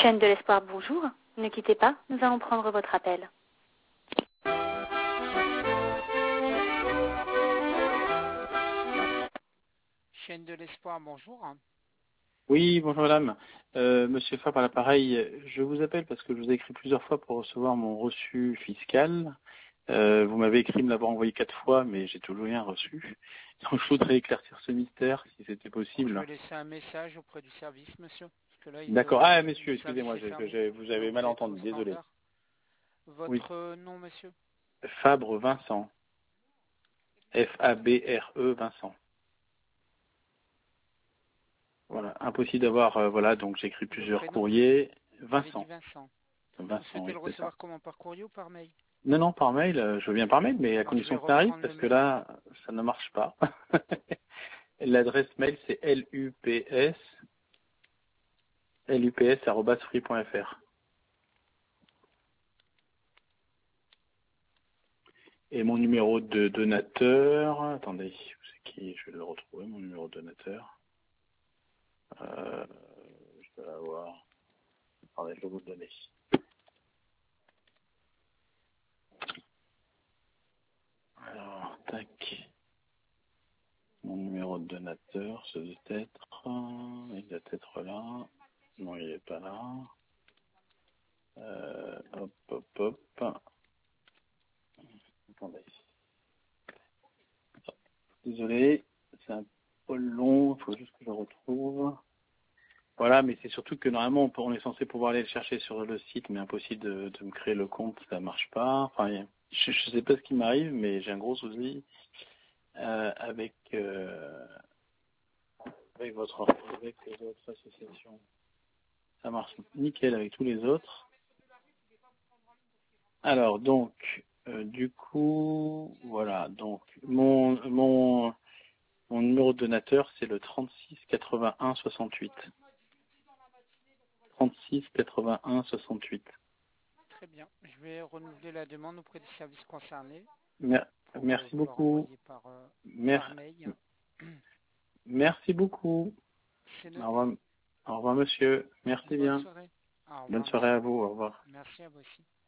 Chaîne de l'espoir, bonjour. Ne quittez pas, nous allons prendre votre appel. Chaîne de l'espoir, bonjour. Oui, bonjour madame. Monsieur Fabre à l'appareil, je vous appelle parce que je vous ai écrit plusieurs fois pour recevoir mon reçu fiscal. Vous m'avez écrit me l'avoir envoyé 4 fois, mais j'ai toujours rien reçu. Donc je voudrais éclaircir ce mystère, si c'était possible. Je vais laisser un message auprès du service, monsieur. Parce que là, D'accord. Ah, monsieur, le service excusez-moi, est fermé. vous avez mal Vous êtes au entendu, désolé. standard. Oui. Votre nom, monsieur? Fabre Vincent. Fabre Vincent. Voilà, impossible d'avoir, voilà, donc j'ai écrit plusieurs prénom? courriers. Vous avez dit Vincent. Vincent. Vous Vincent, souhaitez oui, le c'est ça. recevoir comment? Par courrier ou par mail? Non, non, par mail, je veux bien par mail, mais à Alors, je vais condition que ça arrive, reprendre le parce que mail. là, ça ne marche pas. L'adresse mail, c'est lups@free.fr. Et mon numéro de donateur, attendez, c'est qui? Je vais le retrouver, mon numéro de donateur. Je dois l'avoir. Attendez, je vais vous le donner. Alors, tac. Mon numéro de donateur, ce doit être, il doit être là. Non, il n'est pas là. Hop, hop, hop. Attendez. Désolé, c'est un peu long, il faut juste que je le retrouve. Voilà, mais c'est surtout que normalement on est censé pouvoir aller le chercher sur le site, mais impossible de me créer le compte, ça marche pas. Enfin, je sais pas ce qui m'arrive, mais j'ai un gros souci avec votre association. Ça marche nickel avec tous les autres. Alors donc, du coup, voilà, donc mon numéro de donateur, c'est le 36 81 68. 36 81 68. Très bien. Je vais renouveler la demande auprès du service concerné. Merci Vous le beaucoup. renvoyer par mail. Merci beaucoup. C'est Au noté. revoir. Au revoir, monsieur. Merci Bonne bien. soirée. Au revoir, Bonne soirée monsieur. à vous. Au revoir. Merci à vous aussi.